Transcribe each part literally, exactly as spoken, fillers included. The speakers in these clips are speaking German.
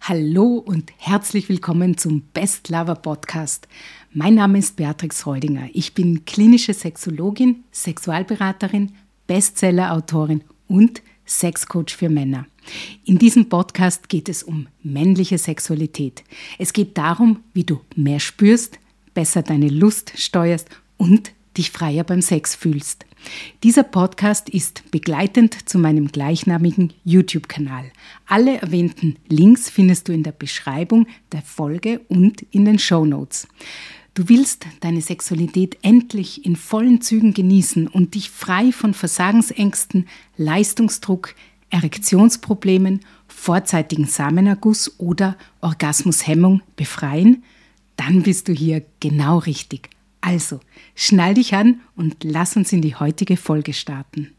Hallo und herzlich willkommen zum Best Lover Podcast. Mein Name ist Beatrix Reudinger. Ich bin klinische Sexologin, Sexualberaterin, Bestseller-Autorin und Sexcoach für Männer. In diesem Podcast geht es um männliche Sexualität. Es geht darum, wie du mehr spürst, besser deine Lust steuerst und dich freier beim Sex fühlst. Dieser Podcast ist begleitend zu meinem gleichnamigen YouTube-Kanal. Alle erwähnten Links findest du in der Beschreibung der Folge und in den Shownotes. Du willst deine Sexualität endlich in vollen Zügen genießen und dich frei von Versagensängsten, Leistungsdruck, Erektionsproblemen, vorzeitigen Samenerguss oder Orgasmushemmung befreien? Dann bist du hier genau richtig. Also, schnall dich an und lass uns in die heutige Folge starten.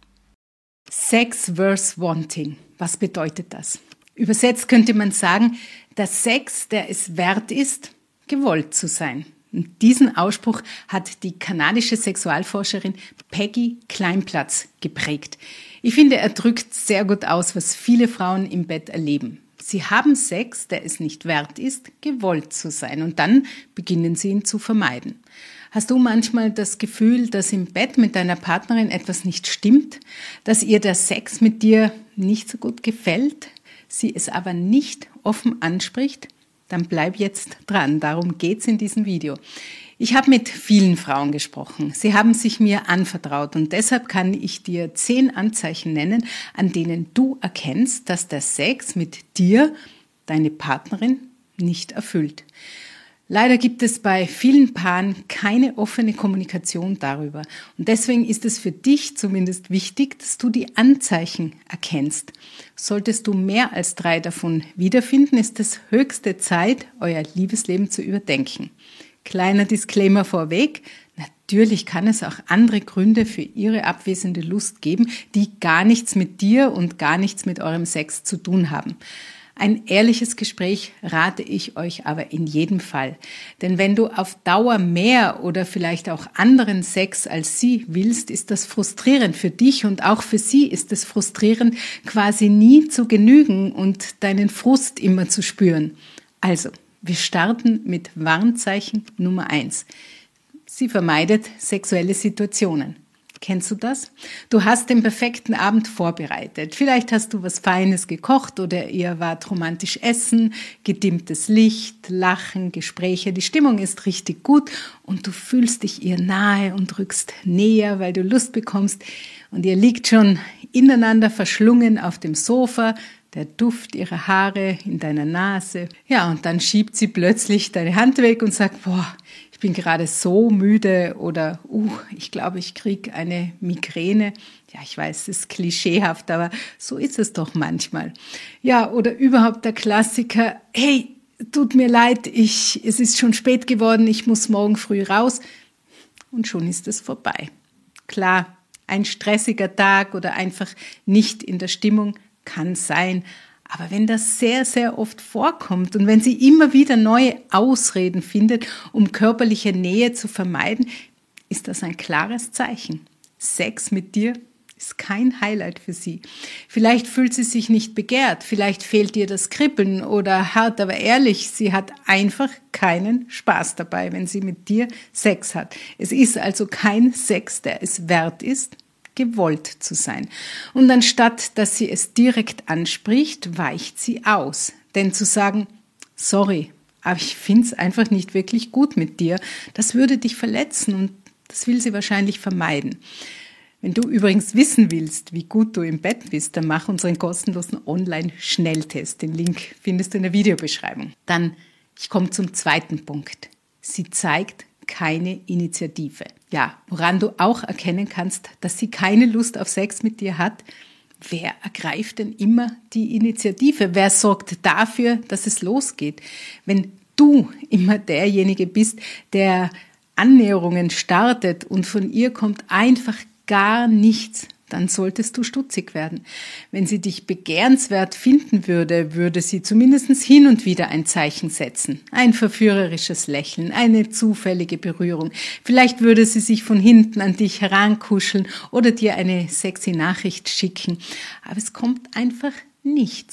Sex versus Wanting. Was bedeutet das? Übersetzt könnte man sagen, der Sex, der es wert ist, gewollt zu sein. Und diesen Ausspruch hat die kanadische Sexualforscherin Peggy Kleinplatz geprägt. Ich finde, er drückt sehr gut aus, was viele Frauen im Bett erleben. Sie haben Sex, der es nicht wert ist, gewollt zu sein. Und dann beginnen sie ihn zu vermeiden. Hast du manchmal das Gefühl, dass im Bett mit deiner Partnerin etwas nicht stimmt, dass ihr der Sex mit dir nicht so gut gefällt, sie es aber nicht offen anspricht? Dann bleib jetzt dran, darum geht's in diesem Video. Ich habe mit vielen Frauen gesprochen. Sie haben sich mir anvertraut und deshalb kann ich dir zehn Anzeichen nennen, an denen du erkennst, dass der Sex mit dir deine Partnerin nicht erfüllt. Leider gibt es bei vielen Paaren keine offene Kommunikation darüber. Und deswegen ist es für dich zumindest wichtig, dass du die Anzeichen erkennst. Solltest du mehr als drei davon wiederfinden, ist es höchste Zeit, euer Liebesleben zu überdenken. Kleiner Disclaimer vorweg. Natürlich kann es auch andere Gründe für ihre abwesende Lust geben, die gar nichts mit dir und gar nichts mit eurem Sex zu tun haben. Ein ehrliches Gespräch rate ich euch aber in jedem Fall. Denn wenn du auf Dauer mehr oder vielleicht auch anderen Sex als sie willst, ist das frustrierend für dich und auch für sie ist es frustrierend, quasi nie zu genügen und deinen Frust immer zu spüren. Also, wir starten mit Warnzeichen Nummer eins. Sie vermeidet sexuelle Situationen. Kennst du das? Du hast den perfekten Abend vorbereitet. Vielleicht hast du was Feines gekocht oder ihr wart romantisch essen, gedimmtes Licht, Lachen, Gespräche. Die Stimmung ist richtig gut und du fühlst dich ihr nahe und rückst näher, weil du Lust bekommst. Und ihr liegt schon ineinander verschlungen auf dem Sofa, der Duft ihrer Haare in deiner Nase. Ja, und dann schiebt sie plötzlich deine Hand weg und sagt, boah, ich bin gerade so müde oder uh, ich glaube, ich kriege eine Migräne. Ja, ich weiß, es ist klischeehaft, aber so ist es doch manchmal. Ja, oder überhaupt der Klassiker, hey, tut mir leid, ich, es ist schon spät geworden, ich muss morgen früh raus. Und schon ist es vorbei. Klar, ein stressiger Tag oder einfach nicht in der Stimmung kann sein. Aber wenn das sehr, sehr oft vorkommt und wenn sie immer wieder neue Ausreden findet, um körperliche Nähe zu vermeiden, ist das ein klares Zeichen. Sex mit dir ist kein Highlight für sie. Vielleicht fühlt sie sich nicht begehrt, vielleicht fehlt ihr das Kribbeln oder hart, aber ehrlich, sie hat einfach keinen Spaß dabei, wenn sie mit dir Sex hat. Es ist also kein Sex, der es wert ist, gewollt zu sein. Und anstatt, dass sie es direkt anspricht, weicht sie aus. Denn zu sagen, sorry, aber ich finde es einfach nicht wirklich gut mit dir, das würde dich verletzen und das will sie wahrscheinlich vermeiden. Wenn du übrigens wissen willst, wie gut du im Bett bist, dann mach unseren kostenlosen Online-Schnelltest. Den Link findest du in der Videobeschreibung. Dann, ich komme zum zweiten Punkt. Sie zeigt keine Initiative. Ja, woran du auch erkennen kannst, dass sie keine Lust auf Sex mit dir hat. Wer ergreift denn immer die Initiative? Wer sorgt dafür, dass es losgeht? Wenn du immer derjenige bist, der Annäherungen startet und von ihr kommt einfach gar nichts, dann solltest du stutzig werden. Wenn sie dich begehrenswert finden würde, würde sie zumindest hin und wieder ein Zeichen setzen. Ein verführerisches Lächeln, eine zufällige Berührung. Vielleicht würde sie sich von hinten an dich herankuscheln oder dir eine sexy Nachricht schicken. Aber es kommt einfach nichts.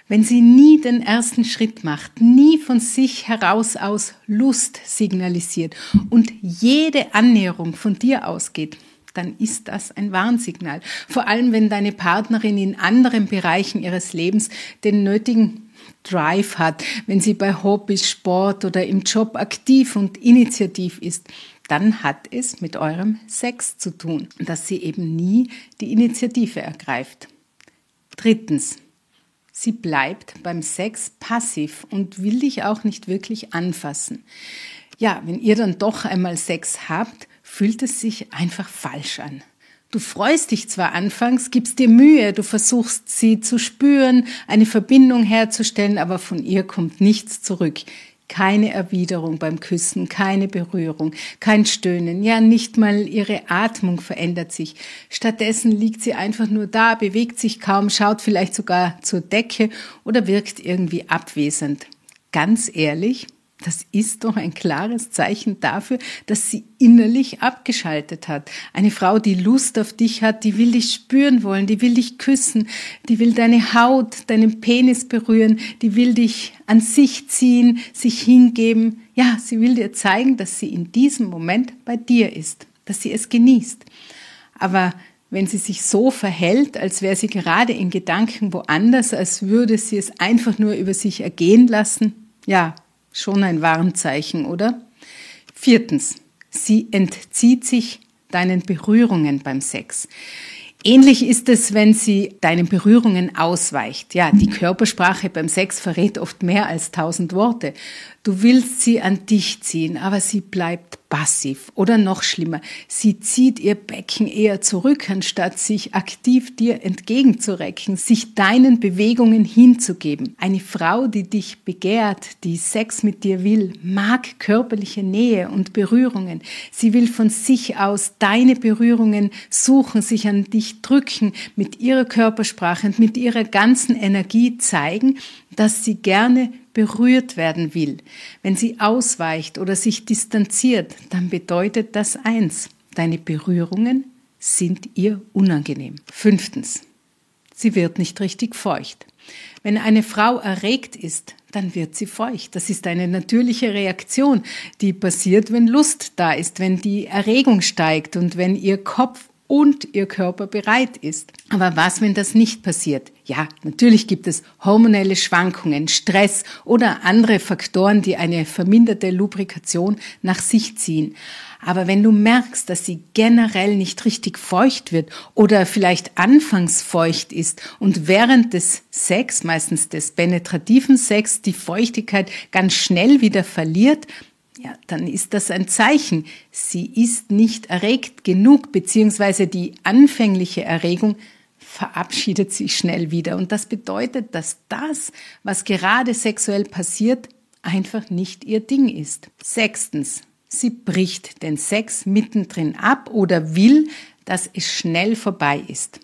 Wenn sie nie den ersten Schritt macht, nie von sich heraus aus Lust signalisiert und jede Annäherung von dir ausgeht, dann ist das ein Warnsignal. Vor allem, wenn deine Partnerin in anderen Bereichen ihres Lebens den nötigen Drive hat, wenn sie bei Hobbys, Sport oder im Job aktiv und initiativ ist, dann hat es mit eurem Sex zu tun, dass sie eben nie die Initiative ergreift. Drittens. Sie bleibt beim Sex passiv und will dich auch nicht wirklich anfassen. Ja, wenn ihr dann doch einmal Sex habt, fühlt es sich einfach falsch an. Du freust dich zwar anfangs, gibst dir Mühe, du versuchst sie zu spüren, eine Verbindung herzustellen, aber von ihr kommt nichts zurück. Keine Erwiderung beim Küssen, keine Berührung, kein Stöhnen, ja nicht mal ihre Atmung verändert sich. Stattdessen liegt sie einfach nur da, bewegt sich kaum, schaut vielleicht sogar zur Decke oder wirkt irgendwie abwesend. Ganz ehrlich, das ist doch ein klares Zeichen dafür, dass sie innerlich abgeschaltet hat. Eine Frau, die Lust auf dich hat, die will dich spüren wollen, die will dich küssen, die will deine Haut, deinen Penis berühren, die will dich an sich ziehen, sich hingeben. Ja, sie will dir zeigen, dass sie in diesem Moment bei dir ist, dass sie es genießt. Aber wenn sie sich so verhält, als wäre sie gerade in Gedanken woanders, als würde sie es einfach nur über sich ergehen lassen, ja, schon ein Warnzeichen, oder? Viertens, sie entzieht sich deinen Berührungen beim Sex. Ähnlich ist es, wenn sie deinen Berührungen ausweicht. Ja, die Körpersprache beim Sex verrät oft mehr als tausend Worte. Du willst sie an dich ziehen, aber sie bleibt passiv. Oder noch schlimmer, sie zieht ihr Becken eher zurück, anstatt sich aktiv dir entgegenzurecken, sich deinen Bewegungen hinzugeben. Eine Frau, die dich begehrt, die Sex mit dir will, mag körperliche Nähe und Berührungen. Sie will von sich aus deine Berührungen suchen, sich an dich drücken, mit ihrer Körpersprache und mit ihrer ganzen Energie zeigen, dass sie gerne berührt werden will. Wenn sie ausweicht oder sich distanziert, dann bedeutet das eins: Deine Berührungen sind ihr unangenehm. Fünftens. Sie wird nicht richtig feucht. Wenn eine Frau erregt ist, dann wird sie feucht. Das ist eine natürliche Reaktion, die passiert, wenn Lust da ist, wenn die Erregung steigt und wenn ihr Kopf und ihr Körper bereit ist. Aber was, wenn das nicht passiert? Ja, natürlich gibt es hormonelle Schwankungen, Stress oder andere Faktoren, die eine verminderte Lubrikation nach sich ziehen. Aber wenn du merkst, dass sie generell nicht richtig feucht wird oder vielleicht anfangs feucht ist und während des Sex, meistens des penetrativen Sex, die Feuchtigkeit ganz schnell wieder verliert, ja, dann ist das ein Zeichen. Sie ist nicht erregt genug, beziehungsweise die anfängliche Erregung verabschiedet sich schnell wieder. Und das bedeutet, dass das, was gerade sexuell passiert, einfach nicht ihr Ding ist. Sechstens, sie bricht den Sex mittendrin ab oder will, dass es schnell vorbei ist.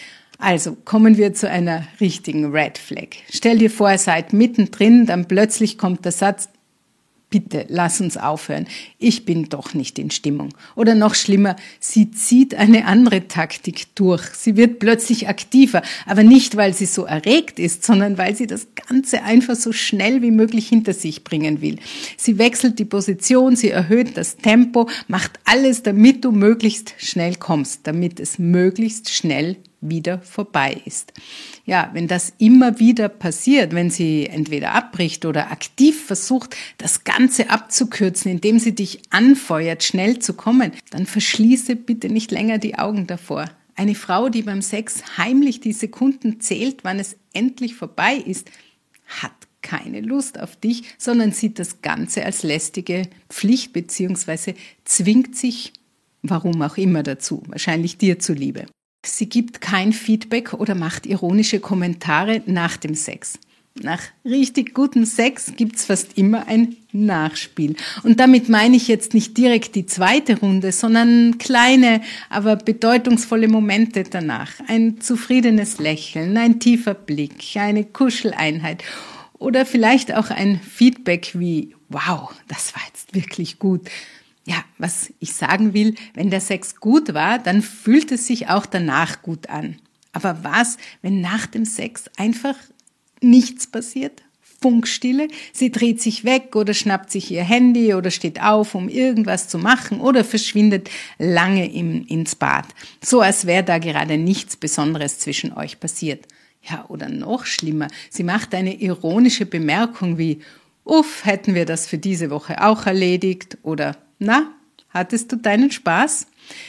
Also kommen wir zu einer richtigen Red Flag. Stell dir vor, ihr seid mittendrin, dann plötzlich kommt der Satz: Bitte, lass uns aufhören. Ich bin doch nicht in Stimmung. Oder noch schlimmer, sie zieht eine andere Taktik durch. Sie wird plötzlich aktiver, aber nicht, weil sie so erregt ist, sondern weil sie das Ganze einfach so schnell wie möglich hinter sich bringen will. Sie wechselt die Position, sie erhöht das Tempo, macht alles, damit du möglichst schnell kommst, damit es möglichst schnell wieder vorbei ist. Ja, wenn das immer wieder passiert, wenn sie entweder abbricht oder aktiv versucht, das Ganze abzukürzen, indem sie dich anfeuert, schnell zu kommen, dann verschließe bitte nicht länger die Augen davor. Eine Frau, die beim Sex heimlich die Sekunden zählt, wann es endlich vorbei ist, hat keine Lust auf dich, sondern sieht das Ganze als lästige Pflicht bzw. zwingt sich, warum auch immer, dazu, wahrscheinlich dir zuliebe. Sie gibt kein Feedback oder macht ironische Kommentare nach dem Sex. Nach richtig gutem Sex gibt's fast immer ein Nachspiel. Und damit meine ich jetzt nicht direkt die zweite Runde, sondern kleine, aber bedeutungsvolle Momente danach. Ein zufriedenes Lächeln, ein tiefer Blick, eine Kuscheleinheit oder vielleicht auch ein Feedback wie: Wow, das war jetzt wirklich gut. Ja, was ich sagen will, wenn der Sex gut war, dann fühlt es sich auch danach gut an. Aber was, wenn nach dem Sex einfach nichts passiert. Funkstille. Sie dreht sich weg oder schnappt sich ihr Handy oder steht auf, um irgendwas zu machen oder verschwindet lange im, ins Bad. So als wäre da gerade nichts Besonderes zwischen euch passiert. Ja, oder noch schlimmer, sie macht eine ironische Bemerkung wie, uff, hätten wir das für diese Woche auch erledigt oder, na, hattest du deinen Spaß?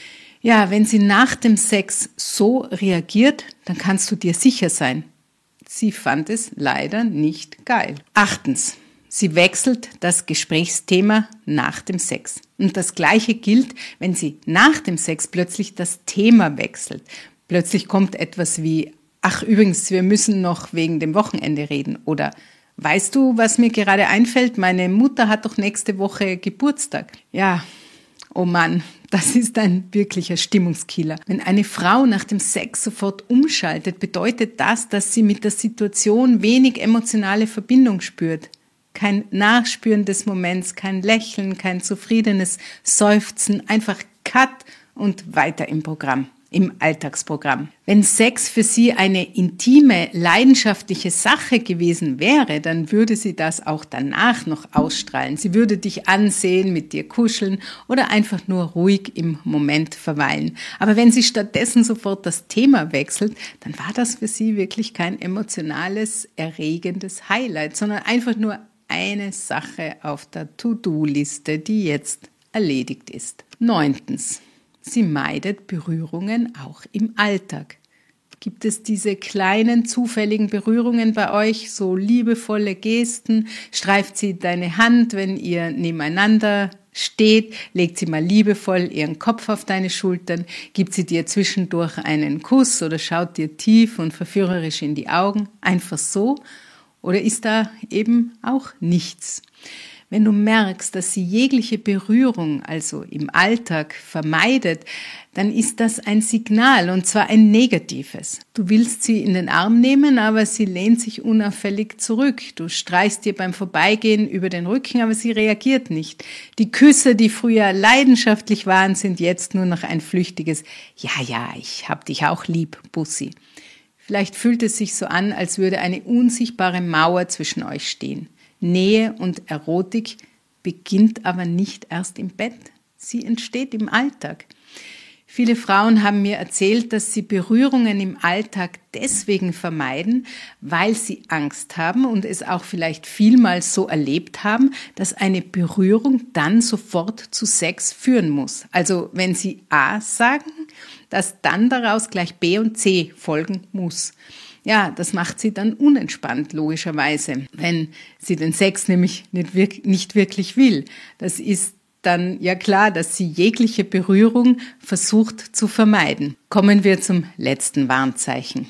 Ja, wenn sie nach dem Sex so reagiert, dann kannst du dir sicher sein, sie fand es leider nicht geil. Achtens, sie wechselt das Gesprächsthema nach dem Sex. Und das Gleiche gilt, wenn sie nach dem Sex plötzlich das Thema wechselt. Plötzlich kommt etwas wie, ach übrigens, wir müssen noch wegen dem Wochenende reden. Oder, weißt du, was mir gerade einfällt? Meine Mutter hat doch nächste Woche Geburtstag. Ja, oh Mann, das ist ein wirklicher Stimmungskiller. Wenn eine Frau nach dem Sex sofort umschaltet, bedeutet das, dass sie mit der Situation wenig emotionale Verbindung spürt. Kein Nachspüren des Moments, kein Lächeln, kein zufriedenes Seufzen, einfach Cut und weiter im Programm. Im Alltagsprogramm. Wenn Sex für sie eine intime, leidenschaftliche Sache gewesen wäre, dann würde sie das auch danach noch ausstrahlen. Sie würde dich ansehen, mit dir kuscheln oder einfach nur ruhig im Moment verweilen. Aber wenn sie stattdessen sofort das Thema wechselt, dann war das für sie wirklich kein emotionales, erregendes Highlight, sondern einfach nur eine Sache auf der To-Do-Liste, die jetzt erledigt ist. Neuntens. Sie meidet Berührungen auch im Alltag. Gibt es diese kleinen, zufälligen Berührungen bei euch, so liebevolle Gesten? Streift sie deine Hand, wenn ihr nebeneinander steht? Legt sie mal liebevoll ihren Kopf auf deine Schultern? Gibt sie dir zwischendurch einen Kuss oder schaut dir tief und verführerisch in die Augen? Einfach so? Oder ist da eben auch nichts? Wenn du merkst, dass sie jegliche Berührung, also im Alltag, vermeidet, dann ist das ein Signal, und zwar ein negatives. Du willst sie in den Arm nehmen, aber sie lehnt sich unauffällig zurück. Du streichst ihr beim Vorbeigehen über den Rücken, aber sie reagiert nicht. Die Küsse, die früher leidenschaftlich waren, sind jetzt nur noch ein flüchtiges »Ja, ja, ich hab dich auch lieb, Bussi«. Vielleicht fühlt es sich so an, als würde eine unsichtbare Mauer zwischen euch stehen. Nähe und Erotik beginnt aber nicht erst im Bett. Sie entsteht im Alltag. Viele Frauen haben mir erzählt, dass sie Berührungen im Alltag deswegen vermeiden, weil sie Angst haben und es auch vielleicht vielmals so erlebt haben, dass eine Berührung dann sofort zu Sex führen muss. Also wenn sie A sagen, dass dann daraus gleich B und C folgen muss. Ja, das macht sie dann unentspannt, logischerweise, wenn sie den Sex nämlich nicht, wirk- nicht wirklich will. Das ist dann ja klar, dass sie jegliche Berührung versucht zu vermeiden. Kommen wir zum letzten Warnzeichen.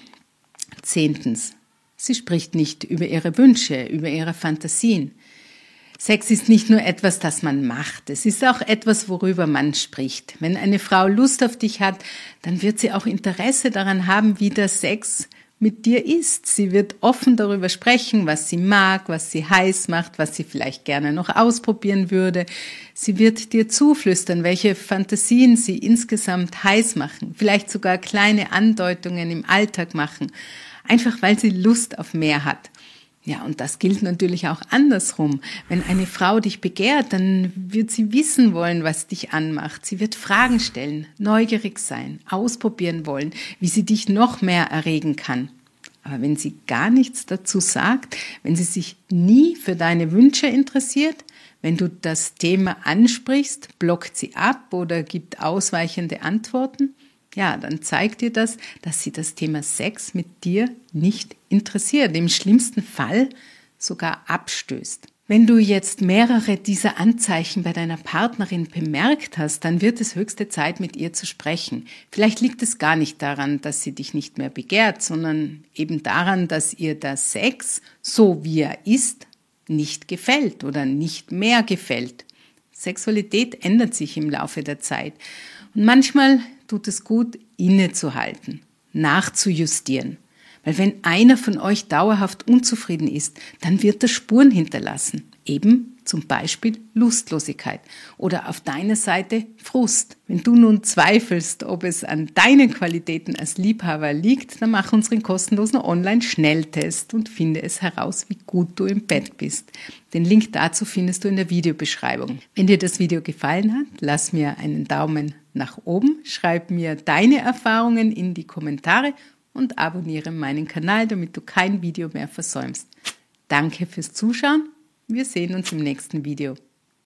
Zehntens. Sie spricht nicht über ihre Wünsche, über ihre Fantasien. Sex ist nicht nur etwas, das man macht. Es ist auch etwas, worüber man spricht. Wenn eine Frau Lust auf dich hat, dann wird sie auch Interesse daran haben, wie der Sex mit dir ist. Sie wird offen darüber sprechen, was sie mag, was sie heiß macht, was sie vielleicht gerne noch ausprobieren würde. Sie wird dir zuflüstern, welche Fantasien sie insgesamt heiß machen, vielleicht sogar kleine Andeutungen im Alltag machen, einfach weil sie Lust auf mehr hat. Ja, und das gilt natürlich auch andersrum. Wenn eine Frau dich begehrt, dann wird sie wissen wollen, was dich anmacht. Sie wird Fragen stellen, neugierig sein, ausprobieren wollen, wie sie dich noch mehr erregen kann. Aber wenn sie gar nichts dazu sagt, wenn sie sich nie für deine Wünsche interessiert, wenn du das Thema ansprichst, blockt sie ab oder gibt ausweichende Antworten, ja, dann zeigt dir das, dass sie das Thema Sex mit dir nicht interessiert, im schlimmsten Fall sogar abstößt. Wenn du jetzt mehrere dieser Anzeichen bei deiner Partnerin bemerkt hast, dann wird es höchste Zeit, mit ihr zu sprechen. Vielleicht liegt es gar nicht daran, dass sie dich nicht mehr begehrt, sondern eben daran, dass ihr der Sex, so wie er ist, nicht gefällt oder nicht mehr gefällt. Sexualität ändert sich im Laufe der Zeit. Und manchmal tut es gut, innezuhalten, nachzujustieren. Weil wenn einer von euch dauerhaft unzufrieden ist, dann wird das Spuren hinterlassen. Eben zum Beispiel Lustlosigkeit oder auf deiner Seite Frust. Wenn du nun zweifelst, ob es an deinen Qualitäten als Liebhaber liegt, dann mach unseren kostenlosen Online-Schnelltest und finde es heraus, wie gut du im Bett bist. Den Link dazu findest du in der Videobeschreibung. Wenn dir das Video gefallen hat, lass mir einen Daumen nach oben, schreib mir deine Erfahrungen in die Kommentare und abonniere meinen Kanal, damit du kein Video mehr versäumst. Danke fürs Zuschauen. Wir sehen uns im nächsten Video.